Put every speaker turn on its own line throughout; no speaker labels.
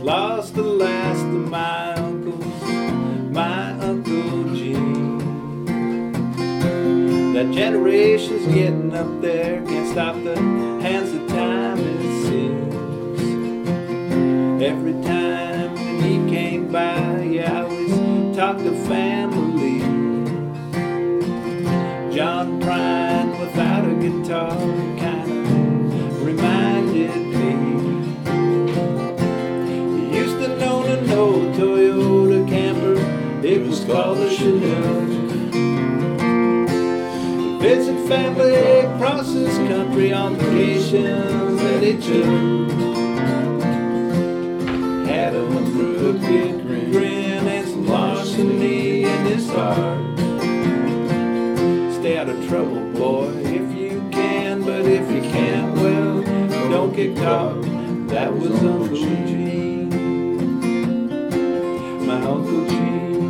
lost the last of my uncles, my Uncle Gene. That generation's getting up there, can't stop the hands of time, it seems. Every time when he came by, yeah, I always talked to family. John Prine without a guitar kinda reminded me. He used to own an old Toyota camper, it was called the Chinook. Visit family across this country on vacations that he took. Had a crooked grin and some larceny in his heart. Stay out of trouble, boy, if you can, but if you can't, well, don't get caught. That was Uncle Gene, my Uncle Gene.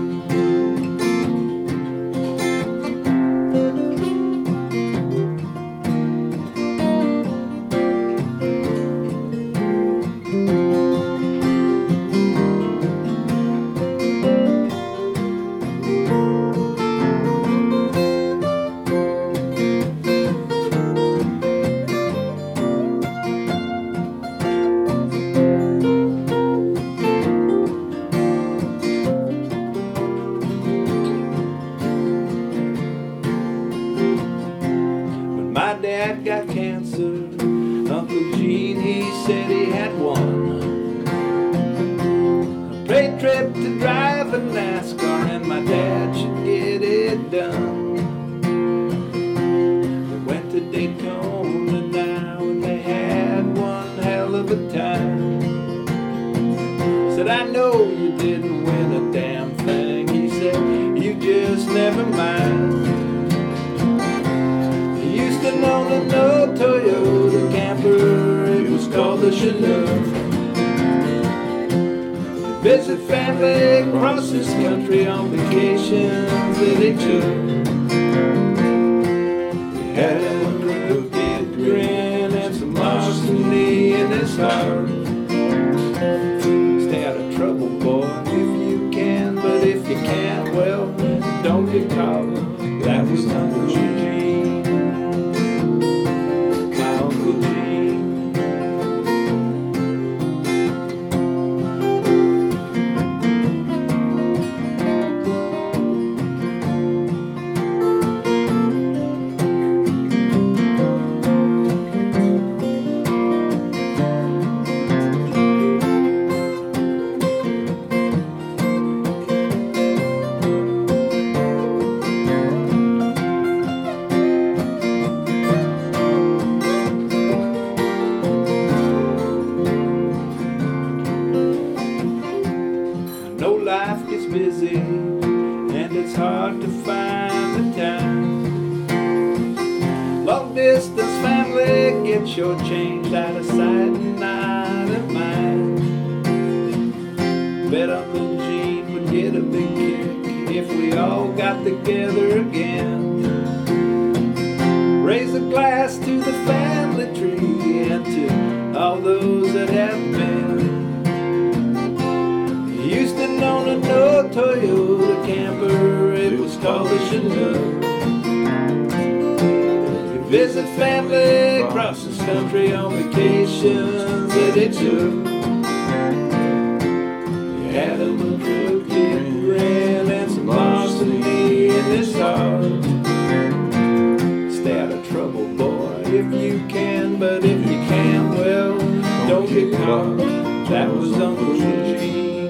My dad got cancer, Uncle Gene, he said he had one. A great trip to drive a NASCAR and my dad should get it done. We went to Daytona now and they had one hell of a time. Said, I know you didn't win a damn thing. He said, you just never mind. On an old Toyota camper, it was called the Chinook. Visit family across this country on vacations that he took. He had a crooked grin and some larceny in his heart. Stay out of trouble, boy, if you can, but if you can't, well, don't get caught. That was Uncle Gene. Life gets busy and it's hard to find the time. Long distance family gets your change out of sight and out of mind. Bet Uncle Gene would get a big kick if we all got together again. Raise a glass to the family tree and to all those that have been. Used to own an old Toyota camper, it was called the Chinook. We visit family across this country on vacations that it took. He had a crooked grin and some larceny in his heart. Stay out of trouble, boy, if you can, but if you can't, well, don't get caught. That was Uncle Gene.